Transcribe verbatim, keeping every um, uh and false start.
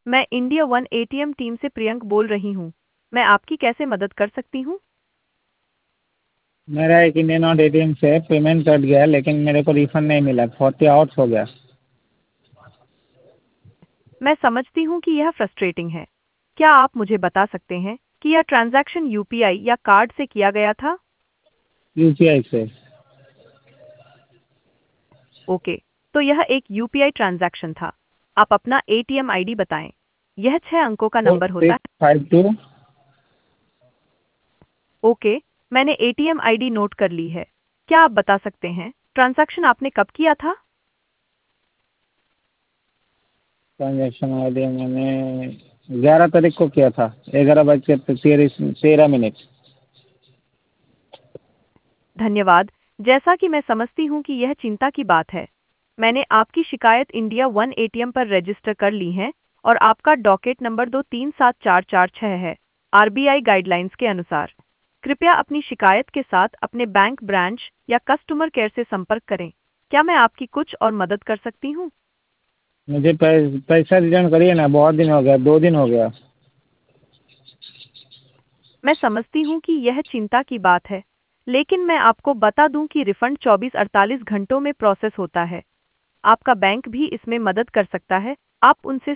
मैं India one ATM team से प्रियंक बोल रही हूँ। मैं आपकी कैसे मदद कर सकती हूँ? मेरा एक इंडियन वन एटीएम से पेमेंट कट गया लेकिन मेरे को रिफंड नहीं मिला, फोर्टी आवर्स हो गया। मैं समझती हूँ कि यह फ्रस्ट्रेटिंग है। क्या आप मुझे बता सकते हैं कि यह ट्रांजैक्शन यूपीआई या कार्ड से किया गया था? यूपीआई से। ओके, तो यह एक यूपीआई ट्रांजैक्शन था। आप अपना एटीएम आईडी बताएं। यह छह अंकों का फोर नंबर होता सिक्स है। फाइव टू ओके, मैंने एटीएम आईडी नोट कर ली है। क्या आप बता सकते हैं ट्रांजैक्शन आपने कब किया था? ट्रांजेक्शन आई डी मैंने ग्यारह तारीख को किया था, ग्यारह बज के तेरह तेरह मिनट। धन्यवाद। जैसा कि मैं समझती हूँ कि यह चिंता की बात है। मैंने आपकी शिकायत इंडिया वन एटीएम पर रजिस्टर कर ली है और आपका डॉकेट नंबर दो तीन सात चार चार छह है। आरबीआई गाइडलाइंस के अनुसार कृपया अपनी शिकायत के साथ अपने बैंक ब्रांच या कस्टमर केयर से संपर्क करें। क्या मैं आपकी कुछ और मदद कर सकती हूँ? मुझे पै, पैसा रिटर्न करिए ना, बहुत दिन हो गया, दो दिन हो गया। मैं समझती हूँ कि यह चिंता की बात है, लेकिन मैं आपको बता दूं कि रिफंड चौबीस अड़तालीस घंटों में प्रोसेस होता है। आपका बैंक भी इसमें मदद कर सकता है। आप उनसे